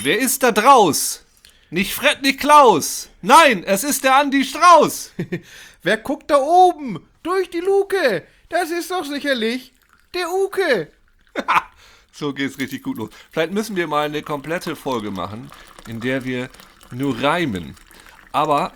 Wer ist da draus? Nicht Fred, nicht Klaus. Nein, es ist der Andi Strauß. Wer guckt da oben? Durch die Luke. Das ist doch sicherlich der Uke. So geht's richtig gut los. Vielleicht müssen wir mal eine komplette Folge machen, in der wir nur reimen. Aber,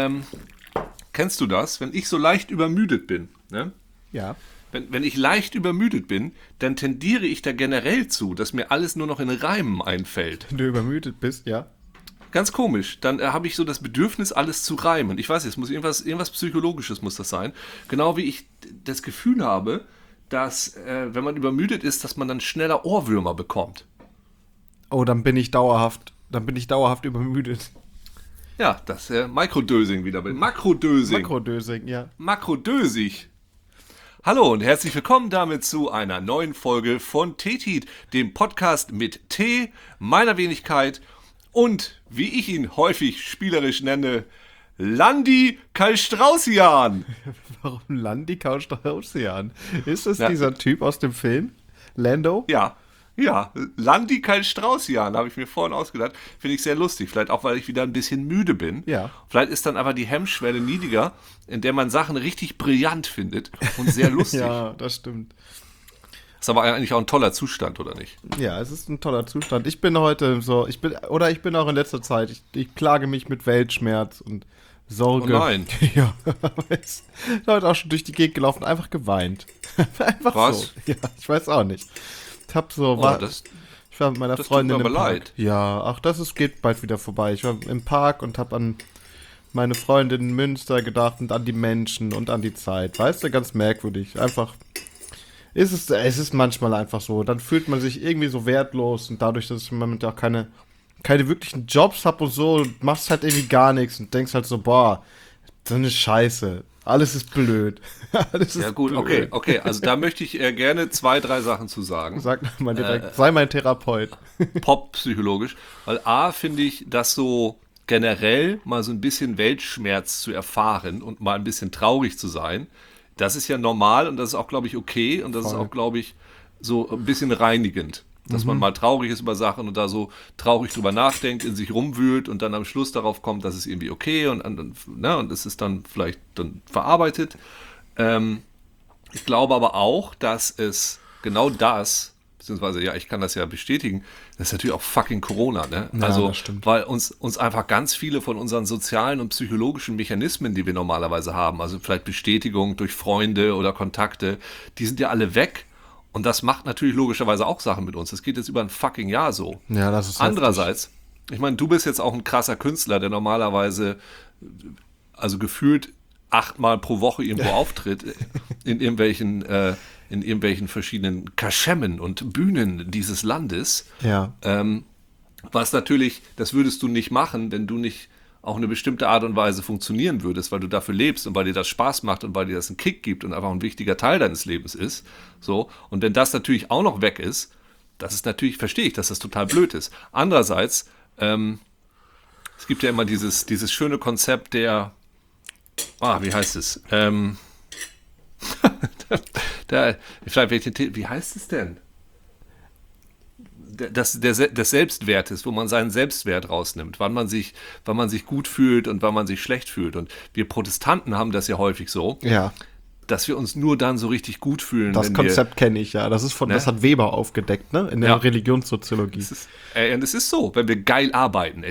kennst du das? Wenn ich so leicht übermüdet bin, ne? Ja. Wenn ich leicht übermüdet bin, dann tendiere ich da generell zu, dass mir alles nur noch in Reimen einfällt. Wenn du übermüdet bist, ja. Ganz komisch. Dann habe ich so das Bedürfnis, alles zu reimen. Ich weiß nicht, es muss irgendwas Psychologisches muss das sein. Genau wie ich das Gefühl habe, dass, wenn man übermüdet ist, dass man dann schneller Ohrwürmer bekommt. Oh, dann bin ich dauerhaft übermüdet. Ja, das Mikrodösing wieder. Makrodösing. Makrodösing, ja. Makrodösig. Hallo und herzlich willkommen damit zu einer neuen Folge von Tetit, dem Podcast mit T, meiner Wenigkeit und, wie ich ihn häufig spielerisch nenne, Landi Kalstraußian. Warum Landi Kalstraußian? Ist das dieser Typ aus dem Film? Lando? Ja, Landi Kalstraußian, habe ich mir vorhin ausgedacht. Finde ich sehr lustig. Vielleicht auch, weil ich wieder ein bisschen müde bin. Ja. Vielleicht ist dann aber die Hemmschwelle niedriger, in der man Sachen richtig brillant findet und sehr lustig. Ja, das stimmt. Ist aber eigentlich auch ein toller Zustand, oder nicht? Ja, es ist ein toller Zustand. Ich bin heute so, ich bin auch in letzter Zeit, ich plage mich mit Weltschmerz und Sorge. Oh nein. Ja, ist heute auch schon durch die Gegend gelaufen, einfach geweint. Einfach Was? so. Ja, ich weiß auch nicht. Ich war mit meiner das Freundin tut mir im aber Park. leid. Ja, ach, geht bald wieder vorbei. Ich war im Park und habe an meine Freundin in Münster gedacht und an die Menschen und an die Zeit. Weißt du, ganz merkwürdig. Einfach, es ist manchmal einfach so. Dann fühlt man sich irgendwie so wertlos und dadurch, dass ich im Moment auch keine wirklichen Jobs habe und so, machst halt irgendwie gar nichts und denkst halt so, boah, so eine Scheiße. Alles ist blöd. Alles ist Ja gut, blöd. okay. Also da möchte ich gerne 2, 3 Sachen zu sagen. Sag mal direkt, sei mein Therapeut. Pop-psychologisch. Weil A, finde ich, dass so generell mal so ein bisschen Weltschmerz zu erfahren und mal ein bisschen traurig zu sein, das ist ja normal und das ist auch, glaube ich, okay. Und das ist auch, glaube ich, so ein bisschen reinigend. Dass man mal traurig ist über Sachen und da so traurig drüber nachdenkt, in sich rumwühlt und dann am Schluss darauf kommt, dass es irgendwie okay und es ist dann vielleicht dann verarbeitet. Ich glaube aber auch, dass es genau das, beziehungsweise ja, ich kann das ja bestätigen, das ist natürlich auch fucking Corona, ne? Ja, also, das stimmt. weil uns einfach ganz viele von unseren sozialen und psychologischen Mechanismen, die wir normalerweise haben, also vielleicht Bestätigung durch Freunde oder Kontakte, die sind ja alle weg. Und das macht natürlich logischerweise auch Sachen mit uns. Das geht jetzt über ein fucking Jahr so. Ja, das ist Andererseits, ich meine, du bist jetzt auch ein krasser Künstler, der normalerweise, also gefühlt 8-mal pro Woche irgendwo auftritt, in irgendwelchen verschiedenen Kaschemmen und Bühnen dieses Landes. Ja. Was natürlich, das würdest du nicht machen, wenn du nicht auch eine bestimmte Art und Weise funktionieren würdest, weil du dafür lebst und weil dir das Spaß macht und weil dir das einen Kick gibt und einfach ein wichtiger Teil deines Lebens ist. So. Und wenn das natürlich auch noch weg ist, das ist natürlich, verstehe ich, dass das total blöd ist. Andererseits, es gibt ja immer dieses schöne Konzept der, wie heißt es? Wie heißt es denn? Des Selbstwertes, wo man seinen Selbstwert rausnimmt, wann man sich gut fühlt und wann man sich schlecht fühlt. Und wir Protestanten haben das ja häufig so, Ja. dass wir uns nur dann so richtig gut fühlen. Das wenn Konzept kenne ich, ja. Das ist das hat Weber aufgedeckt, ne? In der Ja. Religionssoziologie. Und es ist so, wenn wir geil arbeiten,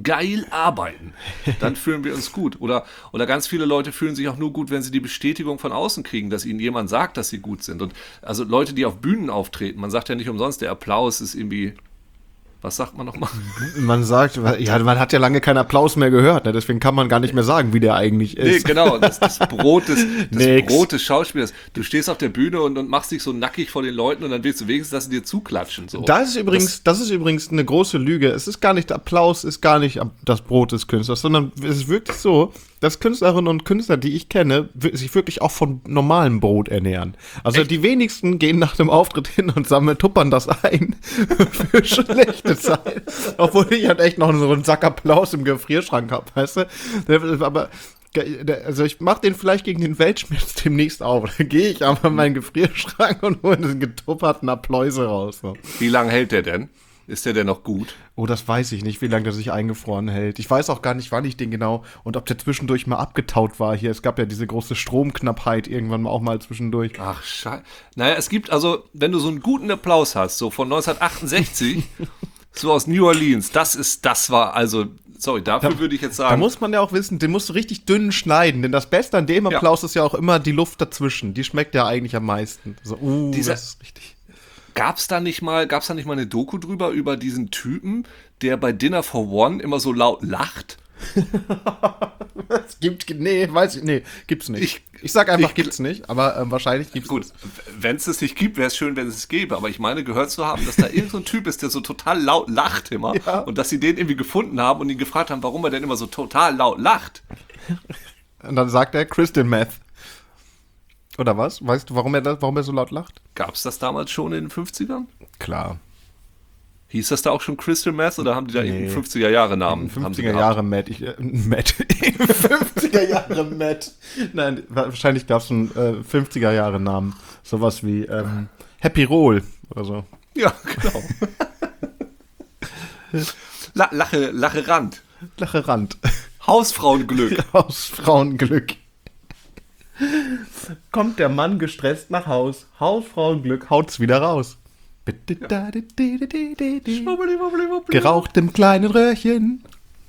dann fühlen wir uns gut. Oder ganz viele Leute fühlen sich auch nur gut, wenn sie die Bestätigung von außen kriegen, dass ihnen jemand sagt, dass sie gut sind. Und also Leute, die auf Bühnen auftreten, man sagt ja nicht umsonst, der Applaus ist irgendwie, was sagt man nochmal? Man sagt, ja, man hat ja lange keinen Applaus mehr gehört, ne? Deswegen kann man gar nicht mehr sagen, wie der eigentlich ist. Nee, genau, das Brot des Schauspielers. Du stehst auf der Bühne und machst dich so nackig vor den Leuten und dann willst du wenigstens, dass sie dir zuklatschen. So. Das ist übrigens eine große Lüge. Es ist gar nicht, der Applaus ist gar nicht das Brot des Künstlers, sondern es ist wirklich so, dass Künstlerinnen und Künstler, die ich kenne, sich wirklich auch von normalem Brot ernähren. Also Echt? die wenigsten gehen nach dem Auftritt hin und tuppern das ein für schlechte Zeit. Obwohl ich halt echt noch so einen Sack Applaus im Gefrierschrank habe, weißt du? Aber also ich mache den vielleicht gegen den Weltschmerz demnächst auf. Dann gehe ich aber in meinen Gefrierschrank und hole einen getupperten Appläuse raus. So. Wie lange hält der denn? Ist der denn noch gut? Oh, das weiß ich nicht, wie lange der sich eingefroren hält. Ich weiß auch gar nicht, wann ich den genau und ob der zwischendurch mal abgetaut war hier. Es gab ja diese große Stromknappheit irgendwann auch mal zwischendurch. Ach, scheiße. Naja, es gibt also, wenn du so einen guten Applaus hast, so von 1968, so aus New Orleans, das war also, sorry, dafür würde ich jetzt Da sagen, muss man ja auch wissen, den musst du richtig dünn schneiden, denn das Beste an dem Applaus ist ja auch immer die Luft dazwischen. Die schmeckt ja eigentlich am meisten. So, das ist richtig. gab's da nicht mal eine Doku drüber, über diesen Typen, der bei Dinner for One immer so laut lacht? Gibt's nicht. Ich sag einfach, gibt's nicht, aber wahrscheinlich gibt's Gut, es. wenn es nicht gibt, wäre es schön, wenn es es gäbe. Aber ich meine, gehört zu haben, dass da irgend so ein Typ ist, der so total laut lacht immer. Ja. Und dass sie den irgendwie gefunden haben und ihn gefragt haben, warum er denn immer so total laut lacht. Und dann sagt er Crystal Meth. Oder was? Weißt du, warum er so laut lacht? Gab es das damals schon in den 50ern? Klar. Hieß das da auch schon Crystal Meth oder haben die da Nee. irgendeinen 50er-Jahre-Namen? 50er Jahre Matt. Matt. 50er Jahre Matt. Nein, wahrscheinlich gab es einen 50er Jahre Namen. Sowas wie Happy Roll oder so. Ja, genau. Lache Rand. Lache Rand. Hausfrauenglück. Aus Frauenglück. Kommt der Mann gestresst nach Haus. Hausfrauenglück, haut's wieder raus. Geraucht im kleinen Röhrchen.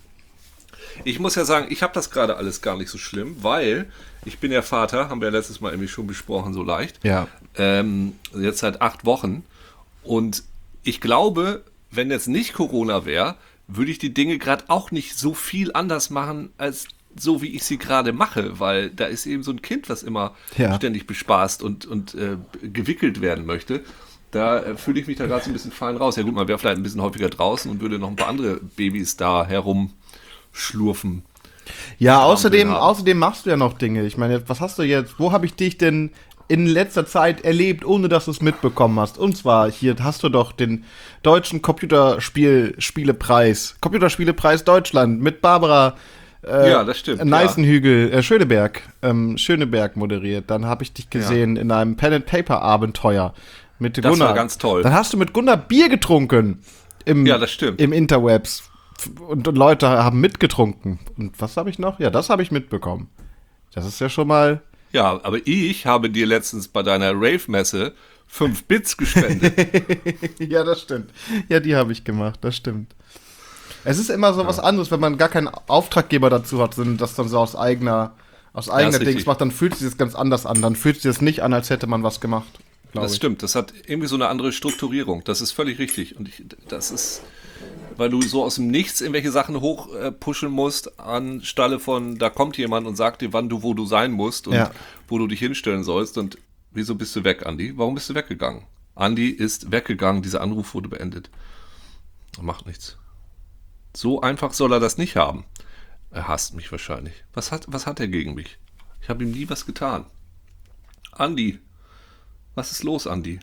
Ich muss ja sagen, ich habe das gerade alles gar nicht so schlimm, weil ich bin ja Vater, haben wir ja letztes Mal irgendwie schon besprochen, so leicht. Ja. Jetzt seit 8 Wochen. Und ich glaube, wenn jetzt nicht Corona wäre, würde ich die Dinge gerade auch nicht so viel anders machen, als so wie ich sie gerade mache, weil da ist eben so ein Kind, was immer ständig bespaßt und gewickelt werden möchte. Da fühle ich mich da gerade so ein bisschen fein raus. Ja gut, man wäre vielleicht ein bisschen häufiger draußen und würde noch ein paar andere Babys da herumschlurfen. Ja, haben. außerdem machst du ja noch Dinge. Ich meine, was hast du jetzt? Wo habe ich dich denn in letzter Zeit erlebt, ohne dass du es mitbekommen hast? Und zwar, hier hast du doch den deutschen Computerspielepreis Computerspielepreis Deutschland mit Barbara Ja, das stimmt. Neißenhügel, Schöneberg moderiert. Dann habe ich dich gesehen in einem Pen-and-Paper-Abenteuer mit Gunnar. Das war ganz toll. Dann hast du mit Gunnar Bier getrunken Ja, das stimmt. im Interwebs. Und Leute haben mitgetrunken. Und was habe ich noch? Ja, das habe ich mitbekommen. Das ist ja schon mal... Ja, aber ich habe dir letztens bei deiner Rave-Messe 5 Bits gespendet. Ja, das stimmt. Ja, die habe ich gemacht, das stimmt. Es ist immer so was anderes, wenn man gar keinen Auftraggeber dazu hat, sondern das dann so aus eigener ist Dings richtig. macht, dann fühlt sich das ganz anders an. Dann fühlt sich das nicht an, als hätte man was gemacht. Das stimmt, das hat irgendwie so eine andere Strukturierung. Das ist völlig richtig. Und das ist, weil du so aus dem Nichts irgendwelche Sachen hochpushen musst, anstelle von, da kommt jemand und sagt dir, wo du sein musst und wo du dich hinstellen sollst. Und wieso bist du weg, Andi? Warum bist du weggegangen? Andi ist weggegangen, dieser Anruf wurde beendet. Macht nichts. So einfach soll er das nicht haben. Er hasst mich wahrscheinlich. Was hat er gegen mich? Ich habe ihm nie was getan. Andi. Was ist los, Andi?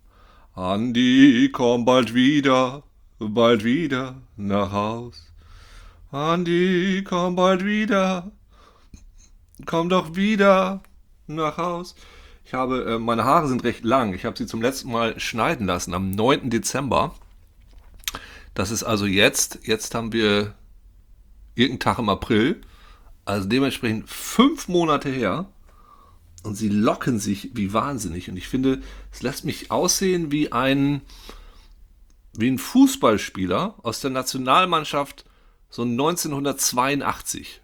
Andi, komm bald wieder nach Haus. Andi, komm bald wieder. Komm doch wieder nach Haus. Meine Haare sind recht lang. Ich habe sie zum letzten Mal schneiden lassen am 9. Dezember. Das ist also jetzt haben wir irgendeinen Tag im April, also dementsprechend 5 Monate her und sie locken sich wie wahnsinnig und ich finde, es lässt mich aussehen wie ein Fußballspieler aus der Nationalmannschaft so 1982.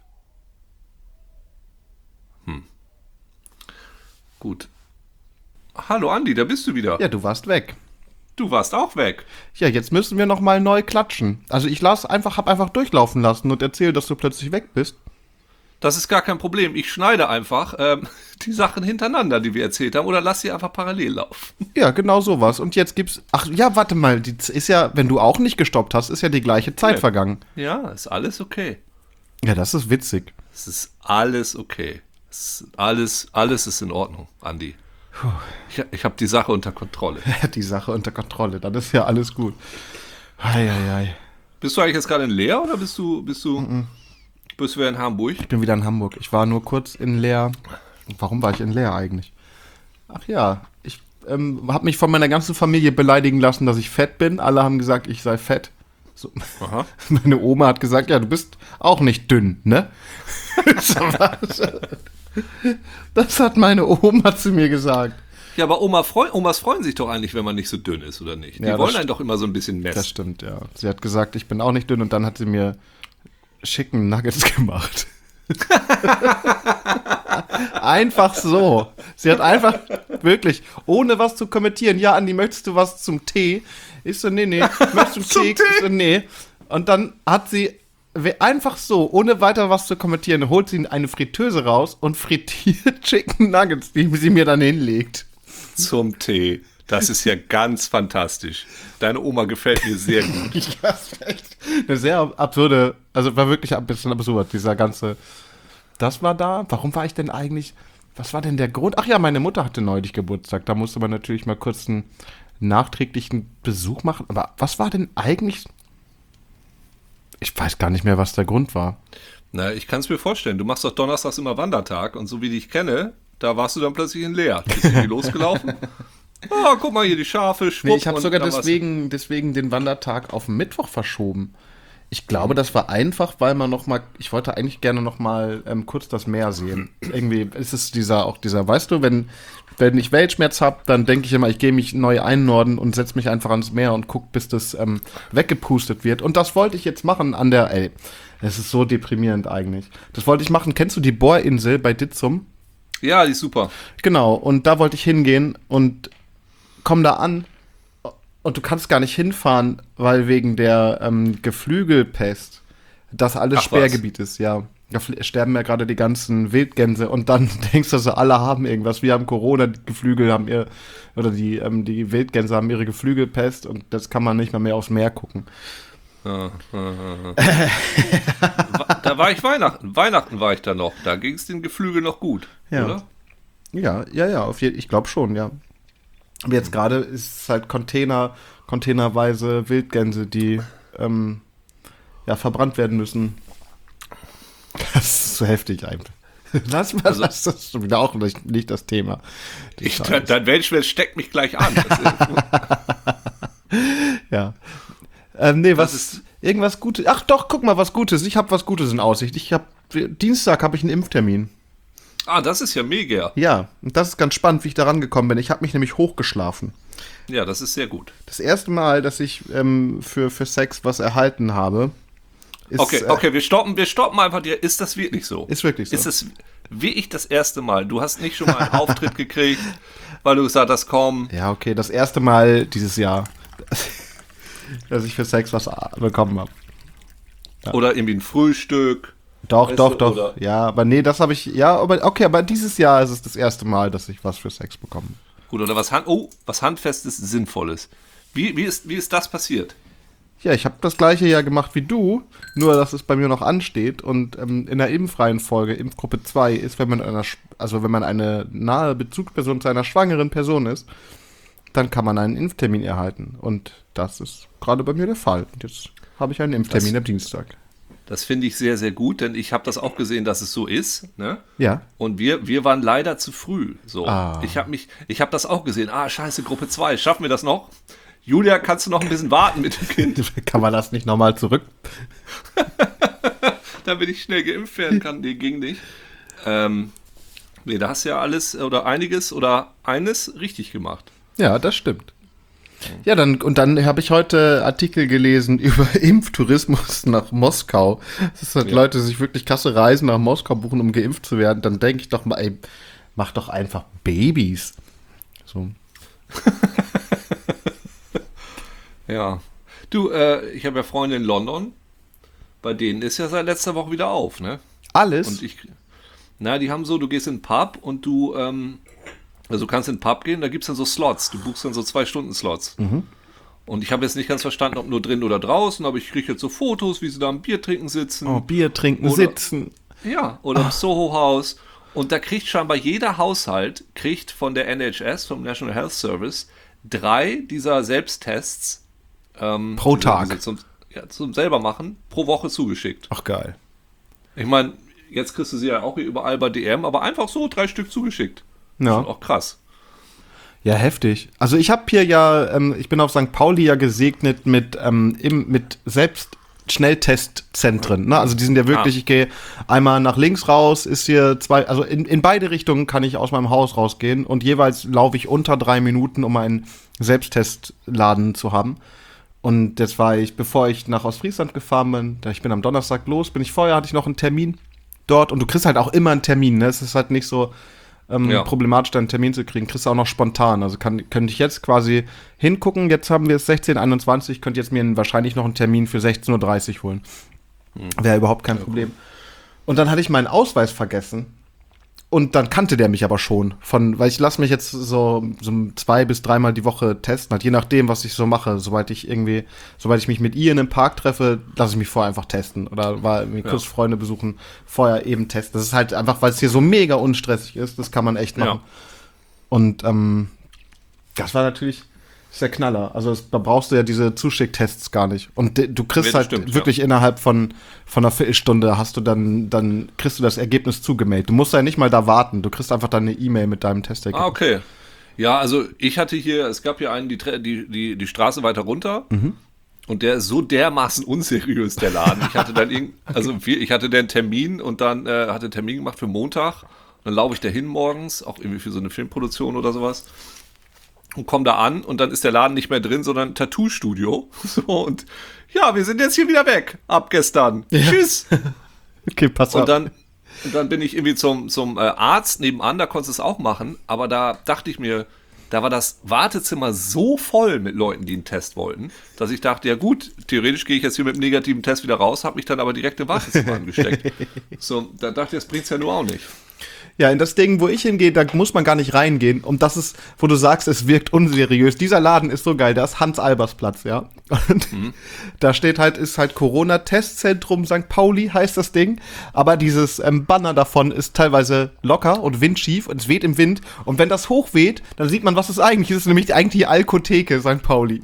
Gut. Hallo Andi, da bist du wieder. Ja, du warst weg. Du warst auch weg. Ja, jetzt müssen wir noch mal neu klatschen. Also ich hab einfach durchlaufen lassen und erzählt, dass du plötzlich weg bist. Das ist gar kein Problem. Ich schneide einfach die Sachen hintereinander, die wir erzählt haben, oder lass sie einfach parallel laufen. Ja, genau sowas. Und jetzt gibt's... Ach ja, warte mal. Die ist ja, wenn du auch nicht gestoppt hast, ist ja die gleiche Zeit vergangen. Ja, ist alles okay. Ja, das ist witzig. Es ist alles okay. Alles ist in Ordnung, Andi. Ich habe die Sache unter Kontrolle. Die Sache unter Kontrolle. Dann ist ja alles gut. Ei. Bist du eigentlich jetzt gerade in Leer oder bist du wieder in Hamburg? Ich bin wieder in Hamburg. Ich war nur kurz in Leer. Warum war ich in Leer eigentlich? Ach ja, ich habe mich von meiner ganzen Familie beleidigen lassen, dass ich fett bin. Alle haben gesagt, ich sei fett. So. Aha. Meine Oma hat gesagt, ja, du bist auch nicht dünn, ne? So was. Das hat meine Oma zu mir gesagt. Ja, aber Omas freuen sich doch eigentlich, wenn man nicht so dünn ist, oder nicht? Die Ja, wollen einen doch immer so ein bisschen Das messen. stimmt, ja. Sie hat gesagt, ich bin auch nicht dünn und dann hat sie mir Chicken Nuggets gemacht. Einfach so. Sie hat einfach wirklich, ohne was zu kommentieren, ja, Andi, möchtest du was zum Tee? Ich so, nee. Möchtest du einen Zum Keks? Tee? Ich so, nee. Und dann hat sie einfach so, ohne weiter was zu kommentieren, holt sie eine Fritteuse raus und frittiert Chicken Nuggets, die sie mir dann hinlegt. Zum Tee. Das ist ja ganz fantastisch. Deine Oma gefällt mir sehr gut. Ja, das ist echt eine sehr absurde, also war wirklich ein bisschen absurd, dieser ganze, das war da, warum war ich denn eigentlich, was war denn der Grund? Ach ja, meine Mutter hatte neulich Geburtstag, da musste man natürlich mal kurz einen nachträglichen Besuch machen, aber was war denn eigentlich, ich weiß gar nicht mehr, was der Grund war. Na, ich kann es mir vorstellen. Du machst doch donnerstags immer Wandertag und so wie ich dich kenne, da warst du dann plötzlich in Leer. Bist du losgelaufen? Ah, guck mal hier, die Schafe, schwupp. Nee, ich habe und sogar dann war's- deswegen den Wandertag auf den Mittwoch verschoben. Ich glaube, das war einfach, weil man noch mal, ich wollte eigentlich gerne noch mal kurz das Meer sehen. Irgendwie ist es dieser, weißt du, wenn ich Weltschmerz habe, dann denke ich immer, ich gehe mich neu einnorden und setze mich einfach ans Meer und gucke, bis das weggepustet wird. Und das wollte ich jetzt machen es ist so deprimierend eigentlich. Das wollte ich machen. Kennst du die Bohrinsel bei Ditzum? Ja, die ist super. Genau, und da wollte ich hingehen und komm da an und du kannst gar nicht hinfahren, weil wegen der Geflügelpest das alles Ach, Sperrgebiet ist, ja. Da sterben ja gerade die ganzen Wildgänse und dann denkst du so, alle haben irgendwas. Wir haben Corona, die Geflügel haben die Wildgänse haben ihre Geflügelpest und das kann man nicht mehr aufs Meer gucken. Da war ich Weihnachten. Weihnachten war ich da noch. Da ging es den Geflügel noch gut, Ja. oder? Ja, ich glaube schon, ja. Aber jetzt gerade ist es halt containerweise Wildgänse, die verbrannt werden müssen. Das ist so heftig einfach. Das ist schon wieder auch nicht das Thema. Dein Weltschmerz steckt mich gleich an. Ja. Irgendwas Gutes. Ach doch, guck mal, was Gutes. Ich habe was Gutes in Aussicht. Dienstag habe ich einen Impftermin. Das ist ja mega. Ja, und das ist ganz spannend, wie ich da rangekommen bin. Ich habe mich nämlich hochgeschlafen. Ja, das ist sehr gut. Das erste Mal, dass ich für Sex was erhalten habe, ist... Okay, wir stoppen einfach dir. Ist das wirklich so? Ist wirklich so. Ist es wirklich das erste Mal? Du hast nicht schon mal einen Auftritt gekriegt, weil du gesagt hast, komm. Ja, okay, das erste Mal dieses Jahr, dass ich für Sex was bekommen habe. Ja. Oder irgendwie ein Frühstück. Doch. Oder? Ja, aber nee, das habe ich, ja, aber dieses Jahr ist es das erste Mal, dass ich was für Sex bekomme. Gut, oder was Handfestes, Sinnvolles. Wie ist das passiert? Ja, ich habe das gleiche ja gemacht wie du, nur dass es bei mir noch ansteht und in der Impfreihenfolge, Impfgruppe 2 ist, wenn man eine nahe Bezugsperson zu einer schwangeren Person ist, dann kann man einen Impftermin erhalten und das ist gerade bei mir der Fall. Und jetzt habe ich einen Impftermin am Dienstag. Das finde ich sehr, sehr gut, denn ich habe das auch gesehen, dass es so ist. Ne? Ja. Und wir waren leider zu früh. So. Ich habe das auch gesehen. Scheiße, Gruppe 2, schaffen wir das noch? Julia, kannst du noch ein bisschen warten mit dem Kind? Kann man das nicht nochmal zurück? Damit ich schnell geimpft werden kann. Nee, ging nicht. Nee, da hast du ja alles oder einiges oder eines richtig gemacht. Ja, das stimmt. Ja, dann habe ich heute Artikel gelesen über Impftourismus nach Moskau. Das sind Leute, die sich wirklich krasse Reisen nach Moskau buchen, um geimpft zu werden. Dann denke ich doch mal, ey, mach doch einfach Babys. So. Ja. Du, ich habe ja Freunde in London. Bei denen ist ja seit letzter Woche wieder auf, ne? Alles? Und die haben so, du gehst in den Pub und du kannst in den Pub gehen, da gibt es dann so Slots. Du buchst dann so 2-Stunden-Slots. Mhm. Und ich habe jetzt nicht ganz verstanden, ob nur drin oder draußen, aber ich kriege jetzt so Fotos, wie sie da am Bier trinken sitzen. Oh, Bier trinken, sitzen. Ja, oder im Soho-Haus. Und da kriegt scheinbar jeder Haushalt, von der NHS, vom National Health Service, 3 dieser Selbsttests pro Tag. Zum selber machen, pro Woche zugeschickt. Ach, geil. Ich meine, jetzt kriegst du sie ja auch hier überall bei DM, aber einfach so 3 Stück zugeschickt. Ja. Schon auch krass. Ja, heftig. Also ich habe hier ja, ich bin auf St. Pauli ja gesegnet mit selbst Schnelltestzentren. Ne? Also die sind ja wirklich, ich gehe einmal nach links raus, ist hier also in beide Richtungen kann ich aus meinem Haus rausgehen und jeweils laufe ich unter 3 Minuten, um einen Selbsttestladen zu haben. Und jetzt war ich, bevor ich nach Ostfriesland gefahren bin, ich bin am Donnerstag los, hatte ich noch einen Termin dort und du kriegst halt auch immer einen Termin, ne? Es ist halt nicht so problematisch, da einen Termin zu kriegen, kriegst du auch noch spontan. Also könnte ich jetzt quasi hingucken, jetzt haben wir es 16:21, könnte jetzt mir wahrscheinlich noch einen Termin für 16:30 holen. Wäre überhaupt kein Problem. Und dann hatte ich meinen Ausweis vergessen. Und dann kannte der mich aber schon. Weil ich lasse mich jetzt so 2 bis 3 Mal die Woche testen, halt je nachdem, was ich so mache. Sobald ich mich mit ihr in einem Park treffe, lasse ich mich vorher einfach testen. Oder kurz Freunde besuchen, vorher eben testen. Das ist halt einfach, weil es hier so mega unstressig ist, das kann man echt machen. Ja. Und das war natürlich der Knaller. Also da brauchst du ja diese Zuschicktests gar nicht. Und du kriegst wirklich innerhalb von einer Viertelstunde dann kriegst du das Ergebnis zugemailt. Du musst ja nicht mal da warten. Du kriegst einfach dann eine E-Mail mit deinem Testergebnis. Okay. Ja, also es gab hier einen, die Straße weiter runter. Und der ist so dermaßen unseriös, der Laden. Ich hatte dann ich hatte den Termin und dann hatte einen Termin gemacht für Montag. Dann laufe ich da hin morgens, auch irgendwie für so eine Filmproduktion oder sowas. Und komme da an und dann ist der Laden nicht mehr drin, sondern ein Tattoo-Studio. So, und ja, wir sind jetzt hier wieder weg. Ab gestern. Ja. Tschüss. Okay, pass auf. Und dann bin ich irgendwie zum Arzt nebenan, da konntest du es auch machen. Aber da dachte ich mir, da war das Wartezimmer so voll mit Leuten, die einen Test wollten, dass ich dachte, ja gut, theoretisch gehe ich jetzt hier mit einem negativen Test wieder raus, habe mich dann aber direkt im Wartezimmer angesteckt. So, da dachte ich, das bringt's ja nur auch nicht. Ja, in das Ding, wo ich hingehe, da muss man gar nicht reingehen. Und das ist, wo du sagst, es wirkt unseriös. Dieser Laden ist so geil, da ist Hans-Albers-Platz, ja. Und da ist halt Corona-Testzentrum St. Pauli, heißt das Ding. Aber dieses Banner davon ist teilweise locker und windschief und es weht im Wind. Und wenn das hochweht, dann sieht man, was es eigentlich ist. Nämlich eigentlich die Alkotheke St. Pauli.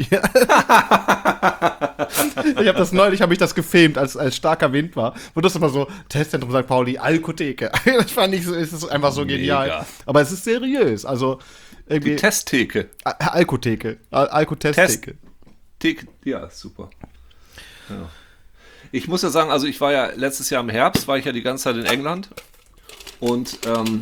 Habe ich das gefilmt, als starker Wind war. Und das immer so, Testzentrum St. Pauli, Alkotheke. Das fand ich so, ist einfach so genial. Mega. Aber es ist seriös. Also irgendwie. Die Testtheke. Alkotheke. Alkotesttheke. Ja, super. Ja. Ich muss ja sagen, also ich war ja letztes Jahr im Herbst, war ich ja die ganze Zeit in England. Und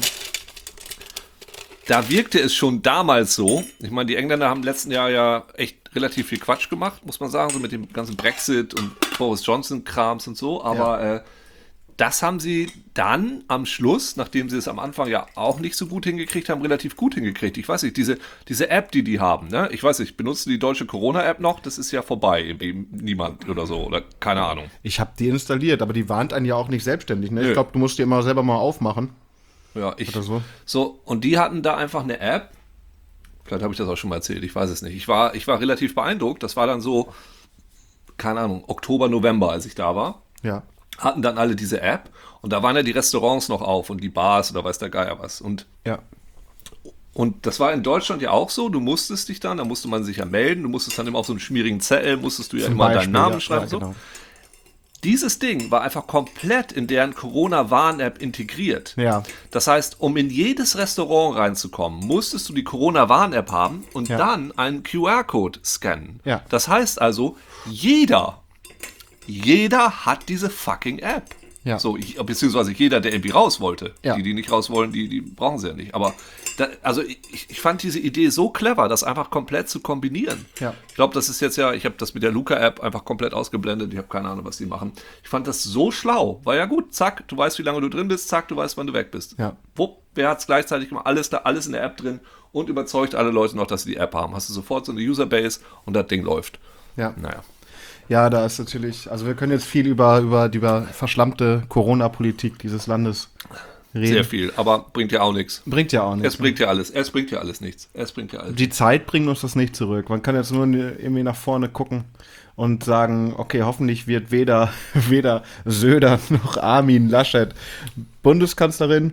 da wirkte es schon damals so. Ich meine, die Engländer haben im letzten Jahr ja echt relativ viel Quatsch gemacht, muss man sagen, so mit dem ganzen Brexit und Boris Johnson-Krams und so. Aber das haben sie dann am Schluss, nachdem sie es am Anfang ja auch nicht so gut hingekriegt haben, relativ gut hingekriegt. Ich weiß nicht, diese App, die haben, ne? Ich weiß nicht, benutzen die deutsche Corona-App noch? Das ist ja vorbei. Niemand oder so, oder keine Ahnung. Ich habe die installiert, aber die warnt einen ja auch nicht selbstständig, ne? Ich glaube, du musst die immer selber mal aufmachen. Ja, so, und die hatten da einfach eine App. Vielleicht habe ich das auch schon mal erzählt, ich weiß es nicht. Ich war relativ beeindruckt. Das war dann so, keine Ahnung, Oktober, November, als ich da war. Ja. Hatten dann alle diese App und da waren ja die Restaurants noch auf und die Bars oder weiß der Geier was. Und das war in Deutschland ja auch so, da musste man sich ja melden, du musstest dann immer auf so einem schmierigen Zettel, musstest du ja immer deinen Namen schreiben. Ja, genau. So. Dieses Ding war einfach komplett in deren Corona-Warn-App integriert. Ja. Das heißt, um in jedes Restaurant reinzukommen, musstest du die Corona-Warn-App haben und dann einen QR-Code scannen. Ja. Das heißt also, jeder hat diese fucking App. Ja. So, beziehungsweise jeder, der irgendwie raus wollte. Ja. Die nicht raus wollen, die brauchen sie ja nicht. Aber ich fand diese Idee so clever, das einfach komplett zu kombinieren. Ja. Ich glaube, das ist jetzt ich habe das mit der Luca-App einfach komplett ausgeblendet. Ich habe keine Ahnung, was die machen. Ich fand das so schlau. War ja gut, zack, du weißt, wie lange du drin bist, zack, du weißt, wann du weg bist. Ja. Wupp, wer hat es gleichzeitig gemacht? Alles in der App drin und überzeugt alle Leute noch, dass sie die App haben. Hast du sofort so eine Userbase und das Ding läuft. Ja. Naja. Ja, da ist natürlich, also wir können jetzt viel über die verschlammte Corona-Politik dieses Landes reden. Sehr viel, aber bringt ja auch nichts. Bringt ja auch nichts. Es bringt ja alles nichts. Die Zeit bringt uns das nicht zurück. Man kann jetzt nur irgendwie nach vorne gucken und sagen, okay, hoffentlich wird weder Söder noch Armin Laschet Bundeskanzlerin.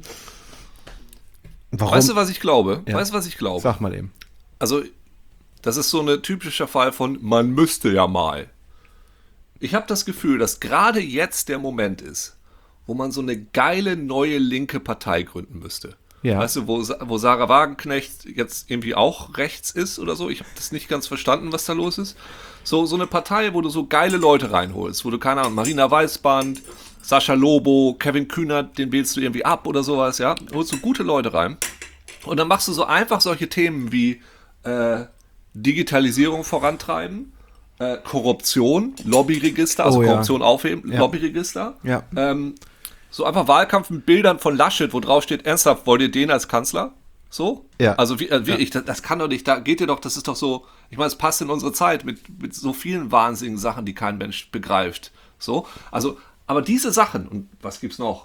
Warum? Weißt du, was ich glaube? Ja. Sag mal eben. Also, das ist so ein typischer Fall von, man müsste ja mal. Ich habe das Gefühl, dass gerade jetzt der Moment ist, wo man so eine geile neue linke Partei gründen müsste. Ja. Weißt du, wo Sarah Wagenknecht jetzt irgendwie auch rechts ist oder so. Ich habe das nicht ganz verstanden, was da los ist. So eine Partei, wo du so geile Leute reinholst, wo du, keine Ahnung, Marina Weißband, Sascha Lobo, Kevin Kühnert, den wählst du irgendwie ab oder sowas, ja. Holst du gute Leute rein. Und dann machst du so einfach solche Themen wie Digitalisierung vorantreiben, Korruption, Lobbyregister, also Korruption aufheben, Lobbyregister. Ja. So einfach Wahlkampf mit Bildern von Laschet, wo drauf steht, ernsthaft, wollt ihr den als Kanzler? So? Ja. Also das kann doch nicht, da geht ihr doch, das ist doch so, ich meine, es passt in unsere Zeit mit so vielen wahnsinnigen Sachen, die kein Mensch begreift. So, also, aber diese Sachen, und was gibt's noch?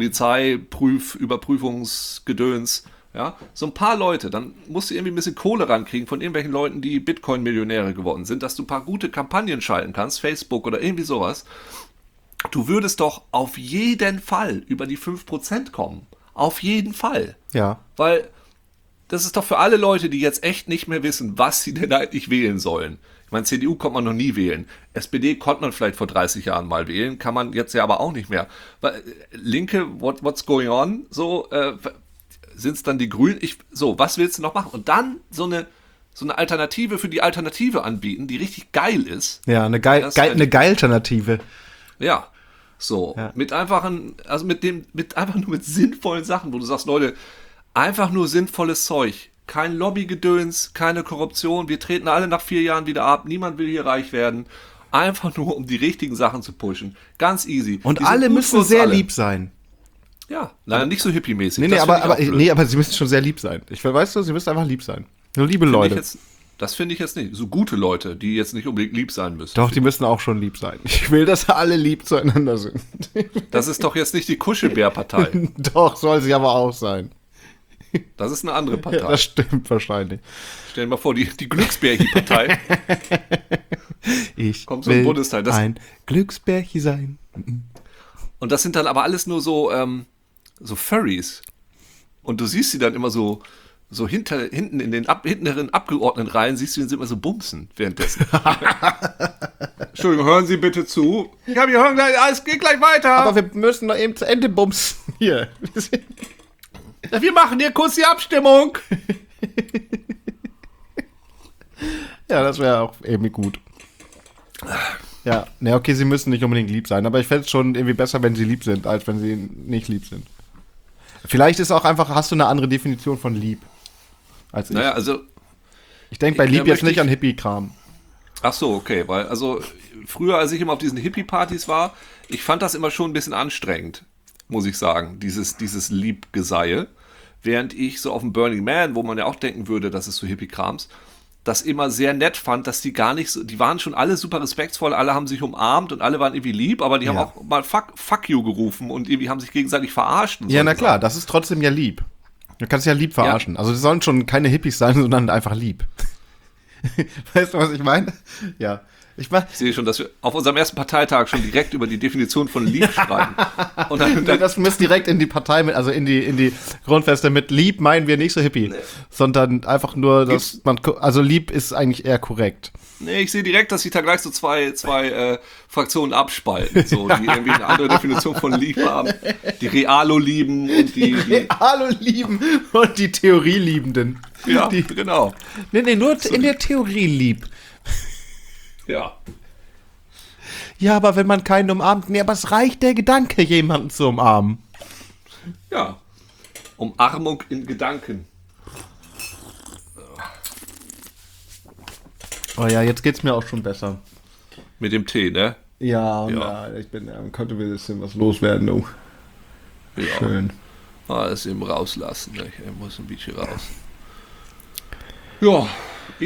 Überprüfungsgedöns, ja, so ein paar Leute, dann musst du irgendwie ein bisschen Kohle rankriegen von irgendwelchen Leuten, die Bitcoin-Millionäre geworden sind, dass du ein paar gute Kampagnen schalten kannst, Facebook oder irgendwie sowas. Du würdest doch auf jeden Fall über die 5% kommen. Auf jeden Fall. Ja. Weil das ist doch für alle Leute, die jetzt echt nicht mehr wissen, was sie denn eigentlich wählen sollen. Ich meine, CDU konnte man noch nie wählen. SPD konnte man vielleicht vor 30 Jahren mal wählen, kann man jetzt ja aber auch nicht mehr. Weil Linke, what's going on? So, sind es dann die Grünen? Was willst du noch machen? Und dann so eine Alternative für die Alternative anbieten, die richtig geil ist. Ja, eine Geil-Alternative. Ja, so. Ja. Mit einfach nur mit sinnvollen Sachen, wo du sagst, Leute, einfach nur sinnvolles Zeug. Kein Lobbygedöns, keine Korruption. Wir treten alle nach 4 Jahren wieder ab. Niemand will hier reich werden. Einfach nur, um die richtigen Sachen zu pushen. Ganz easy. Und alle müssen sehr lieb sein. Ja, leider nicht so hippie-mäßig. Nee, aber sie müssen schon sehr lieb sein. Weißt du, sie müssen einfach lieb sein. Nur liebe Leute. Das finde ich jetzt nicht. So gute Leute, die jetzt nicht unbedingt lieb sein müssen. Doch, die müssen auch schon lieb sein. Ich will, dass alle lieb zueinander sind. Das ist doch jetzt nicht die Kuschelbär-Partei. Doch, soll sie aber auch sein. Das ist eine andere Partei. Ja, das stimmt wahrscheinlich. Stell dir mal vor, die Glücksbärchen-Partei. Ich kommt so im will Bundestag. ein Glücksbärchen sein. Und das sind dann aber alles nur so Furries. Und du siehst sie dann immer so hinten in den hinteren Abgeordnetenreihen, siehst du, die sind immer so bumsen währenddessen. Entschuldigung, hören Sie bitte zu. Ja, wir hören gleich, es geht gleich weiter. Aber wir müssen noch eben zu Ende bumsen. Hier. Wir machen hier kurz die Abstimmung. Ja, das wäre auch irgendwie gut. Ja, ne, okay, sie müssen nicht unbedingt lieb sein, aber ich fände es schon irgendwie besser, wenn sie lieb sind, als wenn sie nicht lieb sind. Vielleicht ist auch einfach, hast du eine andere Definition von lieb als ich. Naja, also ich denke bei lieb jetzt nicht an Hippie-Kram. Ach so, okay, weil also früher, als ich immer auf diesen Hippie-Partys war, ich fand das immer schon ein bisschen anstrengend, muss ich sagen, dieses Liebgeseihe, während ich so auf dem Burning Man, wo man ja auch denken würde, das ist so Hippie-Krams, das immer sehr nett fand, dass die gar nicht so, die waren schon alle super respektvoll, alle haben sich umarmt und alle waren irgendwie lieb, aber die haben auch mal fuck you gerufen und irgendwie haben sich gegenseitig verarscht. Und ja, na klar, das ist trotzdem ja lieb. Du kannst ja lieb verarschen. Ja. Also das sollen schon keine Hippies sein, sondern einfach lieb. Weißt du, was ich meine? Ja. Ich sehe schon, dass wir auf unserem ersten Parteitag schon direkt über die Definition von lieb schreiben. Und dann das muss direkt in die Partei mit, also in die Grundfeste mit lieb meinen wir nicht so hippie, sondern einfach nur, dass also lieb ist eigentlich eher korrekt. Nee, ich sehe direkt, dass sich da gleich so zwei Fraktionen abspalten, so, die irgendwie eine andere Definition von lieb haben. Die Realo-Lieben und die Realo-Lieben und die Theorie-Liebenden. Ja, genau. Nee, nur so in der Theorie lieb. Ja. Ja, aber wenn man keinen umarmt, nee, aber es reicht der Gedanke, jemanden zu umarmen. Ja. Umarmung in Gedanken. Oh ja, jetzt geht's mir auch schon besser. Mit dem Tee, ne? Ja. Ich könnte ein bisschen was loswerden, du. Ja. Schön. Alles eben rauslassen, ne? Ich muss ein bisschen raus. Ja,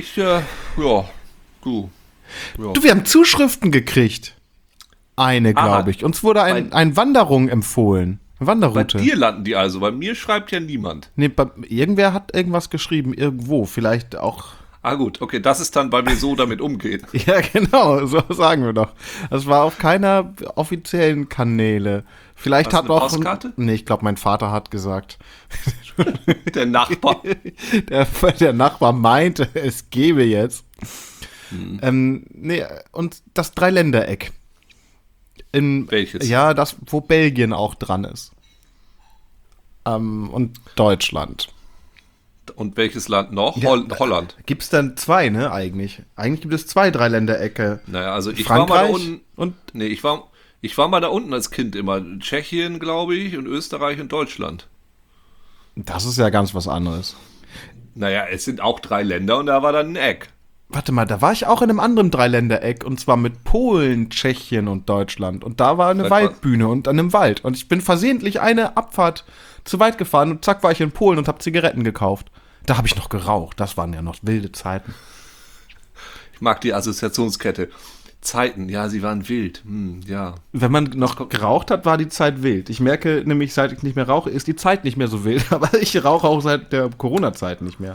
du. Ja. Du, wir haben Zuschriften gekriegt. Eine, glaube ich. Uns wurde eine Wanderung empfohlen. Eine Wanderroute. Bei dir landen die also, bei mir schreibt ja niemand. Nee, irgendwer hat irgendwas geschrieben, irgendwo. Vielleicht auch. Ah gut, okay, das ist dann bei mir so, damit umgeht. Ja, genau, so sagen wir doch. Das war auf keiner offiziellen Kanäle. Vielleicht hat auch. Postkarte? Nee, ich glaube, mein Vater hat gesagt. Der Nachbar. Der Nachbar meinte, es gebe jetzt. Nee, und das Dreiländereck. Welches? Ja, das, wo Belgien auch dran ist. Und Deutschland. Und welches Land noch? Ja, Holland. Gibt es dann 2, ne, eigentlich? Eigentlich gibt es 2 Dreiländerecke. Naja, also ich Frankreich war mal da unten. und Nee, ich war mal da unten als Kind immer. Tschechien, glaube ich, und Österreich und Deutschland. das ist ja ganz was anderes. Naja, es sind auch 3 Länder und da war dann ein Eck. Warte mal, da war ich auch in einem anderen Dreiländereck und zwar mit Polen, Tschechien und Deutschland. Und da war eine Sag mal. Waldbühne und an einem Wald. Und ich bin versehentlich eine Abfahrt zu weit gefahren und zack war ich in Polen und habe Zigaretten gekauft. Da habe ich noch geraucht. Das waren ja noch wilde Zeiten. Ich mag die Assoziationskette. Zeiten, ja, sie waren wild. Ja. Wenn man noch geraucht hat, war die Zeit wild. Ich merke nämlich, seit ich nicht mehr rauche, ist die Zeit nicht mehr so wild. Aber ich rauche auch seit der Corona-Zeit nicht mehr.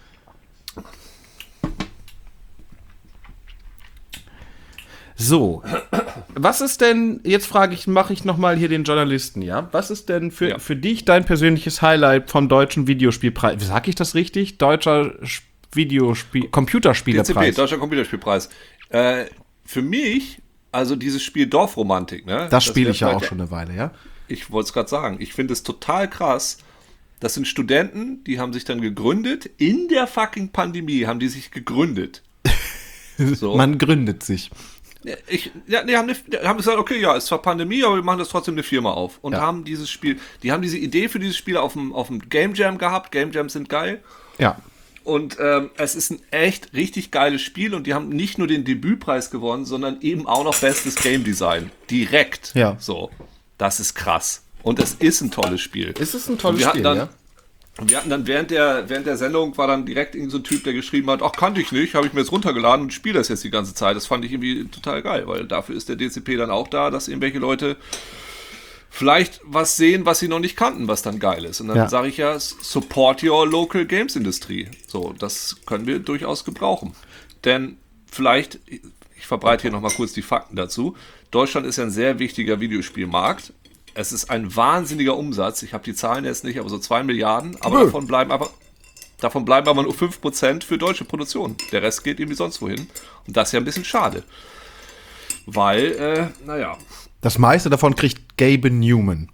So, was ist denn, jetzt mache ich nochmal hier den Journalisten, ja? Was ist denn für dich dein persönliches Highlight vom deutschen Videospielpreis? Wie sag ich das richtig? Deutscher Computerspielepreis. DCP, Deutscher Computerspielpreis. Für mich, also dieses Spiel Dorfromantik, ne? Das spiele ich ja vielleicht auch schon eine Weile, ja? Ich wollte es gerade sagen. Ich finde es total krass. Das sind Studenten, die haben sich dann gegründet. In der fucking Pandemie haben die sich gegründet. So. Man gründet sich. Die haben gesagt, okay, ja, ist zwar Pandemie, aber wir machen das trotzdem eine Firma auf. Und haben dieses Spiel, die haben diese Idee für dieses Spiel auf dem Game Jam gehabt. Game Jams sind geil. Ja. Und es ist ein echt richtig geiles Spiel und die haben nicht nur den Debütpreis gewonnen, sondern eben auch noch Bestes Game Design. Direkt. Ja. So. Das ist krass. Und es ist ein tolles Spiel. Ist es ein tolles Spiel, ja? Und wir hatten dann während der Sendung war dann direkt irgend so ein Typ, der geschrieben hat, ach, kannte ich nicht, habe ich mir jetzt runtergeladen und spiele das jetzt die ganze Zeit. Das fand ich irgendwie total geil, weil dafür ist der DCP dann auch da, dass irgendwelche Leute vielleicht was sehen, was sie noch nicht kannten, was dann geil ist. Und dann sage ich ja, support your local games industry. So, das können wir durchaus gebrauchen. Denn vielleicht, ich verbreite hier nochmal kurz die Fakten dazu, Deutschland ist ja ein sehr wichtiger Videospielmarkt. Es ist ein wahnsinniger Umsatz. Ich habe die Zahlen jetzt nicht, aber so 2 Milliarden. Aber davon bleiben aber nur 5% für deutsche Produktion. Der Rest geht irgendwie sonst wohin. Und das ist ja ein bisschen schade. Weil, naja. Das meiste davon kriegt Gabe Newman.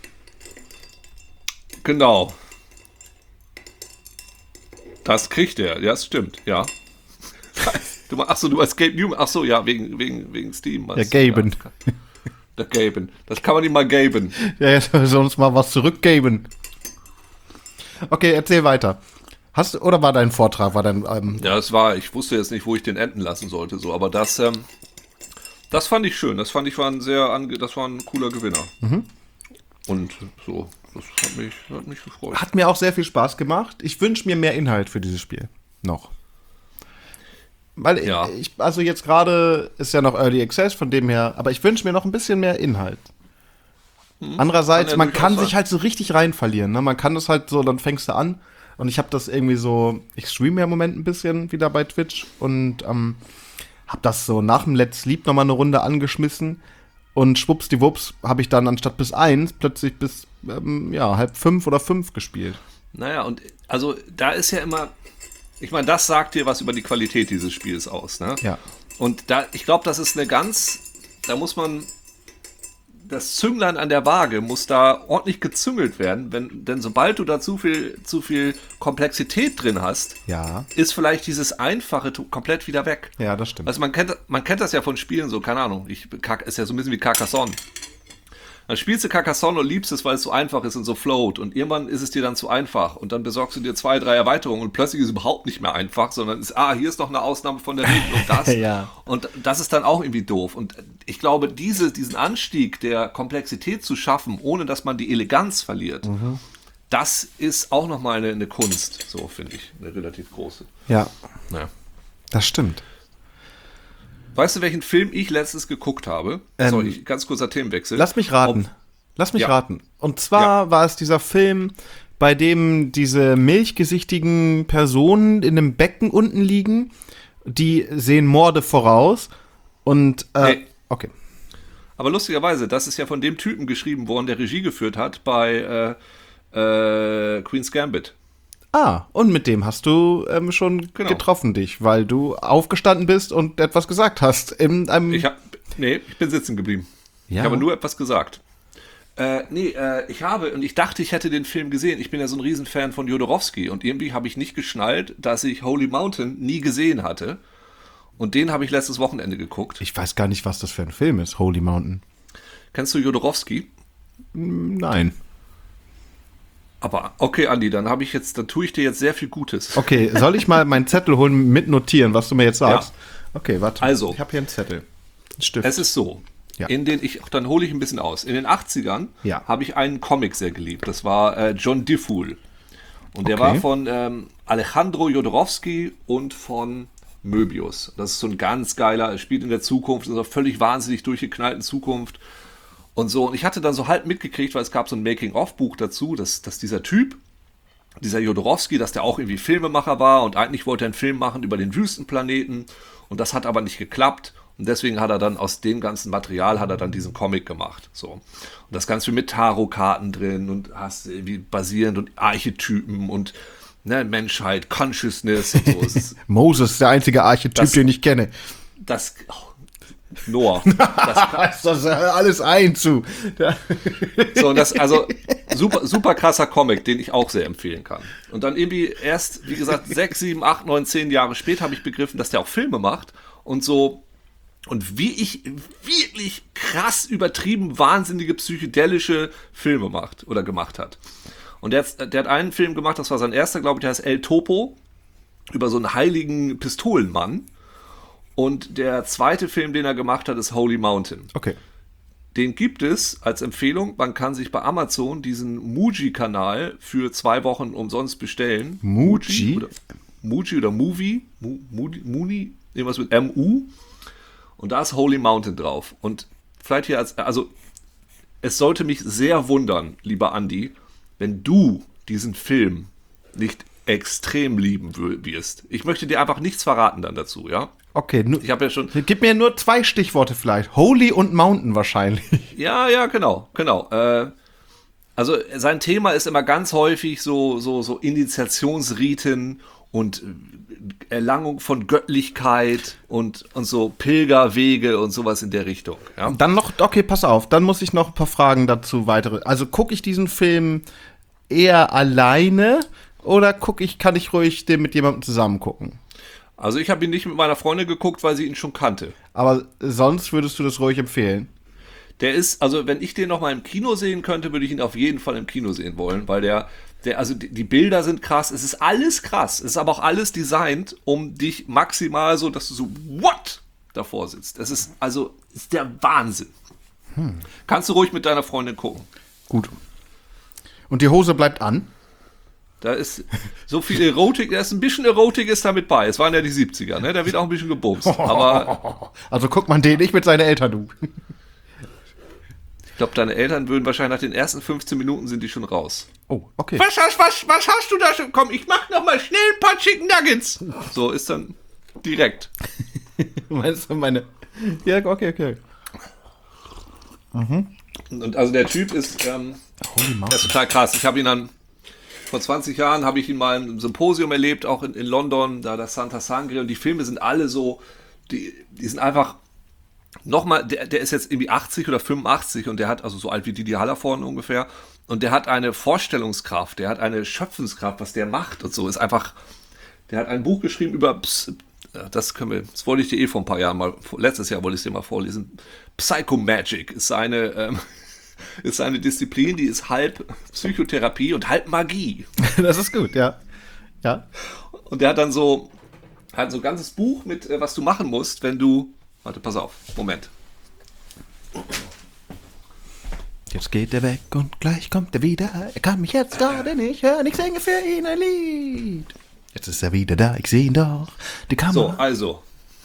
Genau. Das kriegt er. Ja, das stimmt. Ja. Du meinst Gabe Newman. Achso, ja, wegen Steam. Ja, Gaben. Ja. Der Gaben. Das kann man ihm mal geben. Ja, sonst mal was zurückgeben. Okay, erzähl weiter. Oder war dein Vortrag, Ja, ich wusste jetzt nicht, wo ich den enden lassen sollte, so, aber das fand ich schön. Das fand ich war ein cooler Gewinner. Mhm. Und so, das hat mich gefreut. Hat mir auch sehr viel Spaß gemacht. Ich wünsche mir mehr Inhalt für dieses Spiel. Noch. Weil also jetzt gerade ist ja noch Early Access, von dem her, aber ich wünsche mir noch ein bisschen mehr Inhalt. Andererseits, man kann sich halt so richtig rein verlieren. Ne? Man kann das halt so, dann fängst du an und ich habe das irgendwie so, ich streame ja im Moment ein bisschen wieder bei Twitch und habe das so nach dem Let's Sleep nochmal eine Runde angeschmissen und schwuppsdiwupps habe ich dann anstatt bis 1 plötzlich bis 4:30 oder 5 gespielt. Naja, und also da ist ja immer, ich meine, das sagt dir was über die Qualität dieses Spiels aus, ne? Ja. Und ich glaube, das ist da muss man, das Zünglein an der Waage muss da ordentlich gezüngelt werden, denn sobald du da zu viel Komplexität drin hast, ist vielleicht dieses Einfache komplett wieder weg. Ja, das stimmt. Also man kennt das ja von Spielen so, keine Ahnung, ist ja so ein bisschen wie Carcassonne. Dann spielst du Carcassonne und liebst es, weil es so einfach ist und so float. Und irgendwann ist es dir dann zu einfach. Und dann besorgst du dir 2, 3 Erweiterungen und plötzlich ist es überhaupt nicht mehr einfach, sondern hier ist noch eine Ausnahme von der Regel und das. Ja. Und das ist dann auch irgendwie doof. Und ich glaube, diesen Anstieg der Komplexität zu schaffen, ohne dass man die Eleganz verliert, das ist auch nochmal eine Kunst, so finde ich, eine relativ große. Ja. Ja. Das stimmt. Weißt du, welchen Film ich letztens geguckt habe? Ganz kurzer Themenwechsel. Lass mich raten. Raten. Und zwar war es dieser Film, bei dem diese milchgesichtigen Personen in einem Becken unten liegen, die sehen Morde voraus und Nee. Okay. Aber lustigerweise, das ist ja von dem Typen geschrieben worden, der Regie geführt hat bei Queen's Gambit. Und mit dem hast du schon getroffen dich, weil du aufgestanden bist und etwas gesagt hast. Ich bin sitzen geblieben. Ja. Ich habe nur etwas gesagt. Ich dachte, ich hätte den Film gesehen. Ich bin ja so ein Riesenfan von Jodorowsky und irgendwie habe ich nicht geschnallt, dass ich Holy Mountain nie gesehen hatte. Und den habe ich letztes Wochenende geguckt. Ich weiß gar nicht, was das für ein Film ist, Holy Mountain. Kennst du Jodorowsky? Nein. Aber okay, Andi, dann tue ich dir jetzt sehr viel Gutes. Okay, soll ich mal meinen Zettel holen, mitnotieren, was du mir jetzt sagst? Ja. Okay, warte. Also, ich habe hier einen Zettel. Einen Stift. Es ist so. Ja. Dann hole ich ein bisschen aus. In den 80ern habe ich einen Comic sehr geliebt. Das war John Diffoul. Und der war von Alejandro Jodorowsky und von Möbius. Das ist so ein ganz geiler, er spielt in der Zukunft, in einer völlig wahnsinnig durchgeknallten Zukunft. Und so, und ich hatte dann so halb mitgekriegt, weil es gab so ein Making-of-Buch dazu, dass dieser Typ, dieser Jodorowsky, dass der auch irgendwie Filmemacher war und eigentlich wollte er einen Film machen über den Wüstenplaneten und das hat aber nicht geklappt. Und deswegen hat er dann aus dem ganzen Material diesen Comic gemacht. So. Und das Ganze mit Tarotkarten drin und hast irgendwie basierend und Archetypen und Menschheit, Consciousness und so. Moses, der einzige Archetyp, den ich kenne. Noah. Ist das alles ein zu. So, und also super, super krasser Comic, den ich auch sehr empfehlen kann. Und dann irgendwie erst, wie gesagt, 6, 7, 8, 9, 10 Jahre später habe ich begriffen, dass der auch Filme macht und so. Und wie ich wirklich krass übertrieben wahnsinnige psychedelische Filme gemacht hat. Und der hat einen Film gemacht, das war sein erster, glaube ich, der heißt El Topo, über so einen heiligen Pistolenmann. Und der zweite Film, den er gemacht hat, ist Holy Mountain. Okay. Den gibt es als Empfehlung. Man kann sich bei Amazon diesen Muji-Kanal für 2 Wochen umsonst bestellen. Muji oder Movie. Muni, irgendwas mit M-U. Und da ist Holy Mountain drauf. Und vielleicht hier es sollte mich sehr wundern, lieber Andi, wenn du diesen Film nicht extrem lieben wirst. Ich möchte dir einfach nichts verraten dann dazu, ja? Okay, ich habe ja schon. Gib mir nur 2 Stichworte vielleicht. Holy und Mountain wahrscheinlich. Ja, genau. Also sein Thema ist immer ganz häufig so Initiationsriten und Erlangung von Göttlichkeit und so Pilgerwege und sowas in der Richtung. Ja? Dann noch, okay, pass auf, dann muss ich noch ein paar Fragen dazu weitere. Also gucke ich diesen Film eher alleine oder kann ich ruhig den mit jemandem zusammen gucken? Also ich habe ihn nicht mit meiner Freundin geguckt, weil sie ihn schon kannte. Aber sonst würdest du das ruhig empfehlen? Der ist, also wenn ich den noch mal im Kino sehen könnte, würde ich ihn auf jeden Fall im Kino sehen wollen, weil also die Bilder sind krass, es ist alles krass, es ist aber auch alles designt, um dich maximal so, dass du so, what? Davor sitzt. Es ist der Wahnsinn. Kannst du ruhig mit deiner Freundin gucken. Gut. Und die Hose bleibt an? Da ist so viel Erotik, da ist ein bisschen Erotik ist da mit bei. Es waren ja die 70er, ne? Da wird auch ein bisschen gebumst. Aber also guckt man den nicht mit seinen Eltern, du. Ich glaube, deine Eltern würden wahrscheinlich nach den ersten 15 Minuten sind die schon raus. Oh, okay. Was hast du da schon? Komm, ich mach noch mal schnell ein paar Chicken Nuggets. So ist dann direkt. Meinst du meine? Ja, okay. Mhm. Und also der Typ ist, der ist total krass. Ich habe ihn dann vor 20 Jahren habe ich ihn mal im Symposium erlebt, auch in London, da das Santa Sangre, und die Filme sind alle so, die sind einfach nochmal, der ist jetzt irgendwie 80 oder 85 und der hat, also so alt wie Didi Hallervorden ungefähr, und der hat eine Vorstellungskraft, der hat eine Schöpfungskraft, was der macht und so, ist einfach, der hat ein Buch geschrieben über, das wollte ich dir vor ein paar Jahren mal, letztes Jahr wollte ich es dir mal vorlesen, Psychomagic ist eine Disziplin, die ist halb Psychotherapie und halb Magie. Das ist gut, ja. Und der hat dann so ein ganzes Buch mit, was du machen musst, wenn du, warte, pass auf, Moment. Jetzt geht er weg und gleich kommt er wieder. Er kann mich jetzt gerade nicht hören, ich singe für ihn ein Lied. Jetzt ist er wieder da, ich sehe ihn doch. Die Kamera. So, also.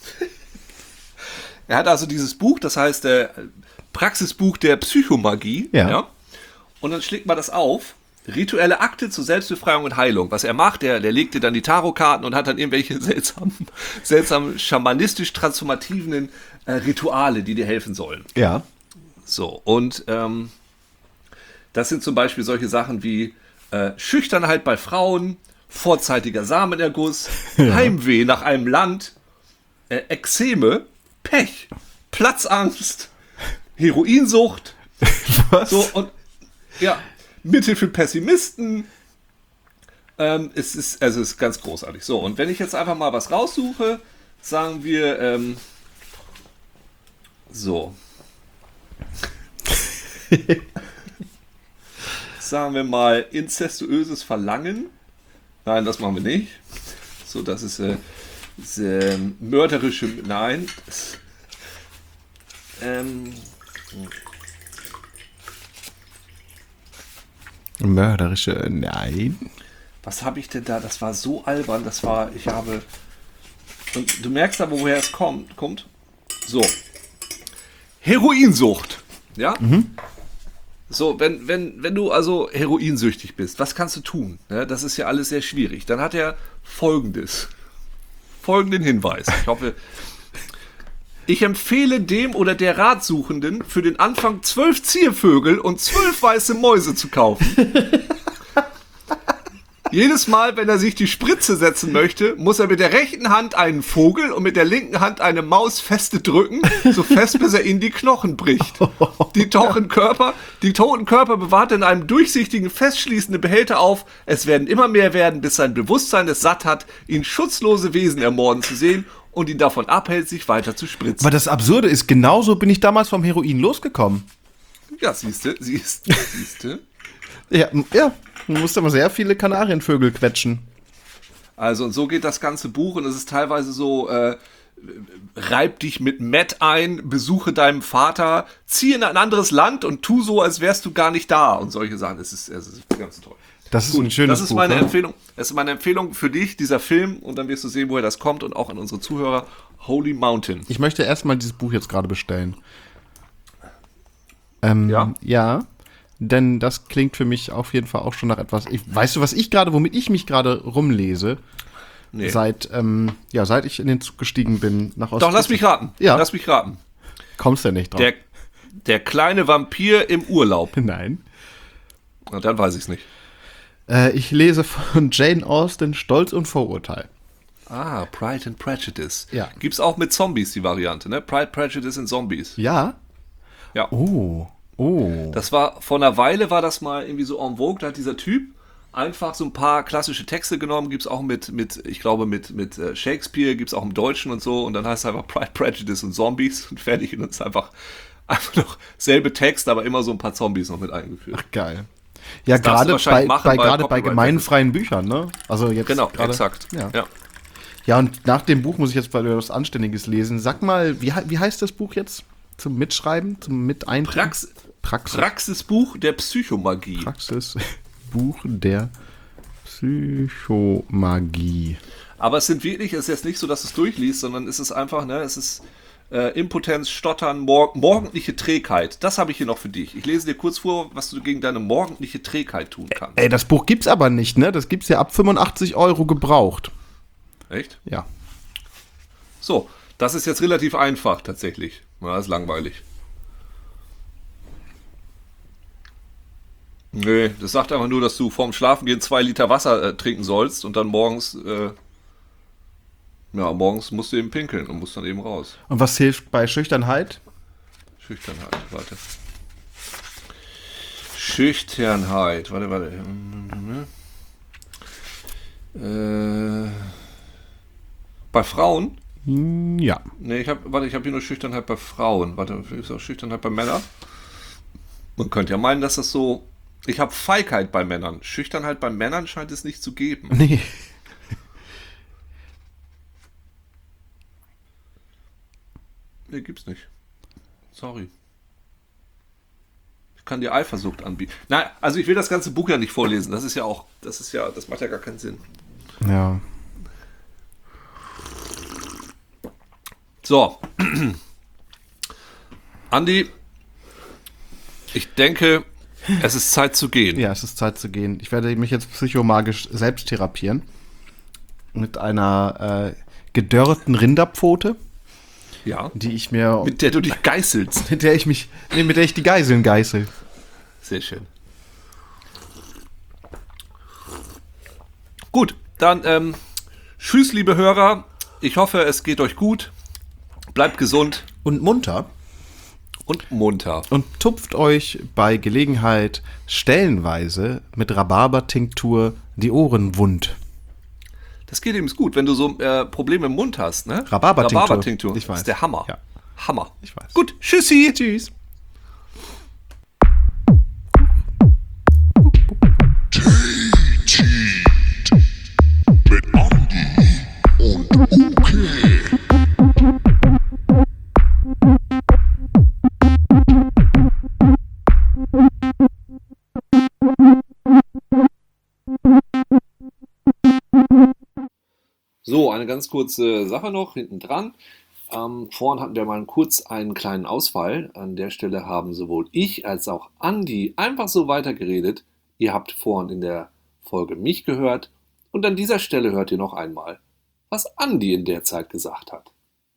Er hat also dieses Buch, das heißt Praxisbuch der Psychomagie. Ja. Und dann schlägt man das auf. Rituelle Akte zur Selbstbefreiung und Heilung. Was er macht, der legt dir dann die Tarotkarten und hat dann irgendwelche seltsamen schamanistisch transformativen Rituale, die dir helfen sollen. Ja. So, und das sind zum Beispiel solche Sachen wie Schüchternheit bei Frauen, vorzeitiger Samenerguss, Heimweh nach einem Land, Ekzeme, Pech, Platzangst, Heroinsucht. Was? So, und Ja, Mittel für Pessimisten. Es ist ganz großartig. So, und wenn ich jetzt einfach mal was raussuche, sagen wir, so. Sagen wir mal inzestuöses Verlangen. Nein, das machen wir nicht. So, das ist mörderische. Nein. Mörderische, nein. Was habe ich denn da? Das war so albern. Und du merkst aber, woher es kommt. So. Heroinsucht. Ja? So, wenn du also heroinsüchtig bist, was kannst du tun? Ja, das ist ja alles sehr schwierig. Dann hat er folgenden Hinweis. Ich empfehle dem oder der Ratsuchenden für den Anfang 12 Ziervögel und 12 weiße Mäuse zu kaufen. Jedes Mal, wenn er sich die Spritze setzen möchte, muss er mit der rechten Hand einen Vogel und mit der linken Hand eine Maus feste drücken, so fest, bis er ihnen die Knochen bricht. Die toten Körper bewahrt er in einem durchsichtigen, festschließenden Behälter auf. Es werden immer mehr werden, bis sein Bewusstsein es satt hat, ihn schutzlose Wesen ermorden zu sehen und ihn davon abhält, sich weiter zu spritzen. Aber das Absurde ist, genauso bin ich damals vom Heroin losgekommen. Ja, siehste. Ja, man musste aber sehr viele Kanarienvögel quetschen. Also, und so geht das ganze Buch und es ist teilweise so, reib dich mit Matt ein, besuche deinen Vater, zieh in ein anderes Land und tu so, als wärst du gar nicht da und solche Sachen. Es ist ganz toll. Das ist ein schönes Buch. Das ist meine Empfehlung. Das ist meine Empfehlung für dich, dieser Film, und dann wirst du sehen, woher das kommt und auch an unsere Zuhörer. Holy Mountain. Ich möchte erstmal dieses Buch jetzt gerade bestellen. Ja? Ja. Denn das klingt für mich auf jeden Fall auch schon nach etwas. Weißt du, womit ich mich gerade rumlese? Nee. Seit ich in den Zug gestiegen bin nach Ost. Doch, lass mich raten. Ja. Lass mich raten. Kommst du nicht drauf? Der kleine Vampir im Urlaub. Nein. Na, dann weiß ich es nicht. Ich lese von Jane Austen Stolz und Vorurteil. Ah, Pride and Prejudice. Ja. Gibt's auch mit Zombies die Variante, ne? Pride, Prejudice and Zombies. Ja? Ja. Oh. Das war, vor einer Weile war das mal irgendwie so en vogue, da hat dieser Typ einfach so ein paar klassische Texte genommen, gibt's auch mit Shakespeare, gibt's auch im Deutschen und so, und dann heißt es einfach Pride, Prejudice und Zombies und fertig, und uns einfach noch selbe Text, aber immer so ein paar Zombies noch mit eingeführt. Ach, geil. Ja, gerade bei gemeinfreien Büchern, ne? Also jetzt genau, grade, exakt. Ja, und nach dem Buch muss ich jetzt was Anständiges lesen. Sag mal, wie heißt das Buch jetzt? Zum Mitschreiben, zum Miteintragen? Praxisbuch der Psychomagie. Praxisbuch der Psychomagie. Aber es ist jetzt nicht so, dass es durchliest, sondern es ist einfach, es ist Impotenz, Stottern, morgendliche Trägheit. Das habe ich hier noch für dich. Ich lese dir kurz vor, was du gegen deine morgendliche Trägheit tun kannst. Ey, das Buch gibt's aber nicht, ne? Das gibt's ja ab 85 € gebraucht. Echt? Ja. So, das ist jetzt relativ einfach tatsächlich. Ja, ist langweilig. Nee, das sagt einfach nur, dass du vorm Schlafengehen 2 Liter Wasser trinken sollst und dann morgens musst du eben pinkeln und musst dann eben raus. Und was hilft bei Schüchternheit? Warte. Schüchternheit, warte. Bei Frauen? Ja. Nee, ich habe hier nur Schüchternheit bei Frauen. Warte, ist auch Schüchternheit bei Männern? Man könnte ja meinen, dass das so... Ich habe Feigheit bei Männern. Schüchternheit bei Männern scheint es nicht zu geben. Nee. Nee, gibt's nicht. Sorry. Ich kann dir Eifersucht anbieten. Nein, also ich will das ganze Buch ja nicht vorlesen. Das macht ja gar keinen Sinn. Ja. So. Andi, ich denke, es ist Zeit zu gehen. Ja, es ist Zeit zu gehen. Ich werde mich jetzt psychomagisch selbst therapieren. Mit einer gedörrten Rinderpfote. Ja. Die ich mir... Mit der du dich geißelst. mit der ich die Geiseln geißel. Sehr schön. Gut, dann tschüss, liebe Hörer. Ich hoffe, es geht euch gut. Bleibt gesund. Und munter. Und munter. Und tupft euch bei Gelegenheit stellenweise mit Rhabarber-Tinktur die Ohren wund. Das geht eben gut, wenn du so Probleme im Mund hast, ne? Rhabarber-Tinktur. Ich weiß. Das ist der Hammer. Ja. Hammer. Ich weiß. Gut, tschüssi. Tschüss. Mit Andi und Uke. So, eine ganz kurze Sache noch hinten dran. Vorhin hatten wir mal kurz einen kleinen Ausfall. An der Stelle haben sowohl ich als auch Andi einfach so weitergeredet. Ihr habt vorhin in der Folge mich gehört. Und an dieser Stelle hört ihr noch einmal, was Andi in der Zeit gesagt hat.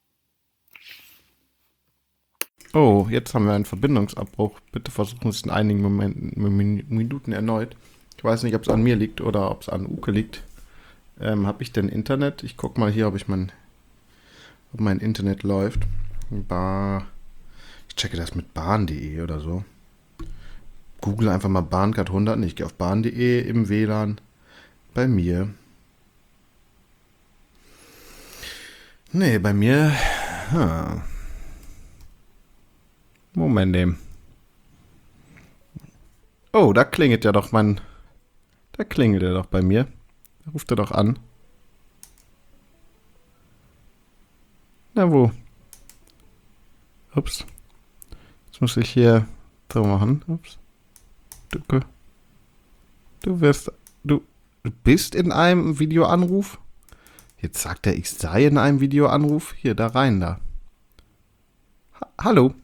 Oh, jetzt haben wir einen Verbindungsabbruch. Bitte versuchen Sie es in einigen Minuten erneut. Ich weiß nicht, ob es an mir liegt oder ob es an Uke liegt. Habe ich denn Internet? Ich guck mal hier, ob mein Internet läuft. Ich checke das mit bahn.de oder so. Google einfach mal Bahncard 100. Ich gehe auf bahn.de im WLAN. Bei mir. Nee, bei mir. Moment eben. Oh, da klingelt ja doch Da klingelt er doch bei mir. Da ruft er doch an. Na wo? Ups. Jetzt muss ich hier so machen. Ups. Du bist in einem Videoanruf? Jetzt sagt er, ich sei in einem Videoanruf. Hier, da rein da. Hallo.